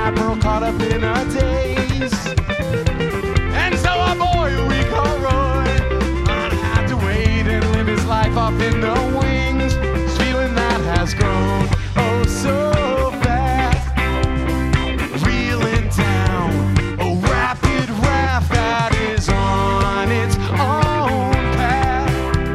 admiral caught up in a daze. And so our boy we call Roy had to wait and live his life off in the